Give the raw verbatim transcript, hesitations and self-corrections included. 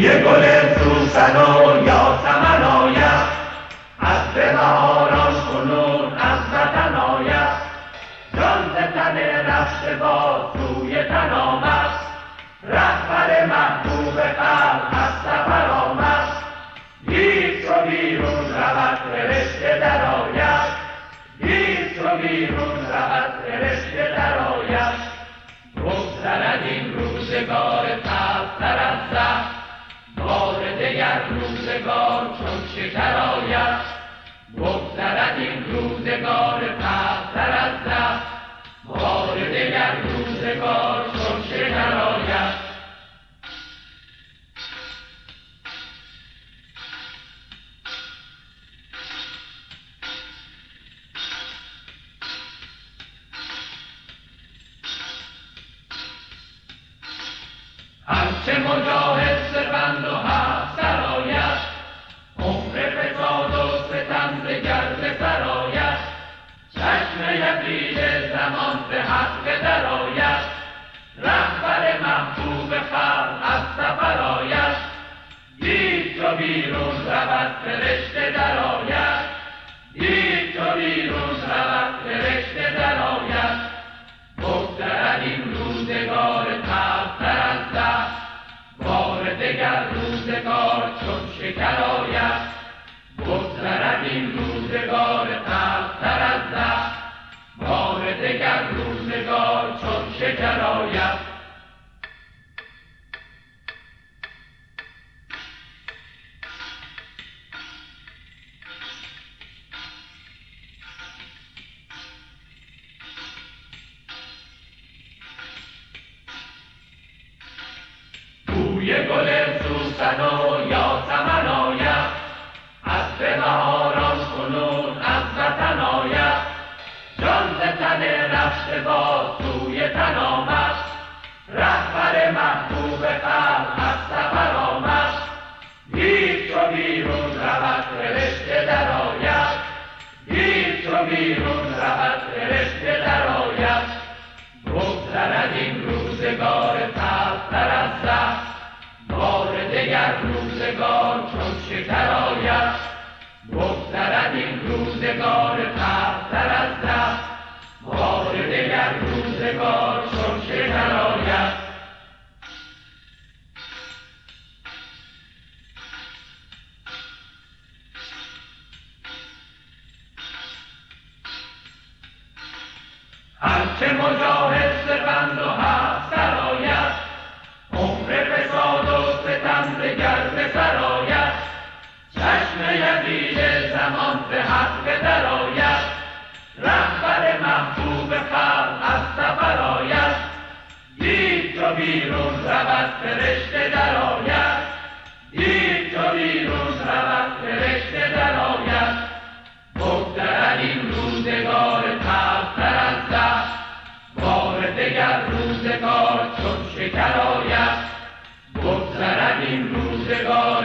بوی گل سوسن و یاسمن آید، از بهاران کنون از وطن آید. جان ز تن رفته با سوی تن آمد، رهبر محبوب قلب از سفر آمد. گیر چو بیرون رود فرشته در آید، گیر چو بیرون رود فرشته در آید. بگذرد این روزگار تلختر از زهر، بار دگر روزگار چون شکر آید. بگذرد این روزگار تلختر از زهر، بار دگر روزگار چون شکر آید. هرچه مجاهد سپند و هست سرآید، عمر فساد و ستم دگر به سر آید. چشم یزید زمان به حق در آید، رهبر محبوب خلق از سفر آید. دید چو بیرون رود فرشته در آید، دید چو بیرون رود فرشته در آید. بگذرد این روزگار تلختر از زهر، بار دگر روزگار چون شکر آید. بگذرد این روزگار تلختر از زهر، بار دگر روزگار چون شکر آید. بوی گل سوسن و یاسمن آید، از بهاران کنون از وطن آید. جان ز تن رفته با سوی تن آمد، رهبر محبوب قلب از سفر آمد. گیر چو بیرون رود فرشته در آید، گیر چو بیرون رود فرشته در آید. بگذرد این روزگار تلختر از زهر، بار دگر روزگار چون شکر آید. بگذرد این روزگار تلختر از زهر، بار دگر روزگار چون شکر آید. هرچه مجاهد سپند و هست سرآید، عمر فساد و ستم دگر به سر آید. چشم یزید زمان به حق در آید، رهبر محبوب خلق از سفر آید. دید چو بیرون رود فرشته در آید، دید چو بیرون رود فرشته در آید. بگذرد این روزگار تلختر از زهر، بار دگر روزگار چون شکر آید. بگذرد این روزگار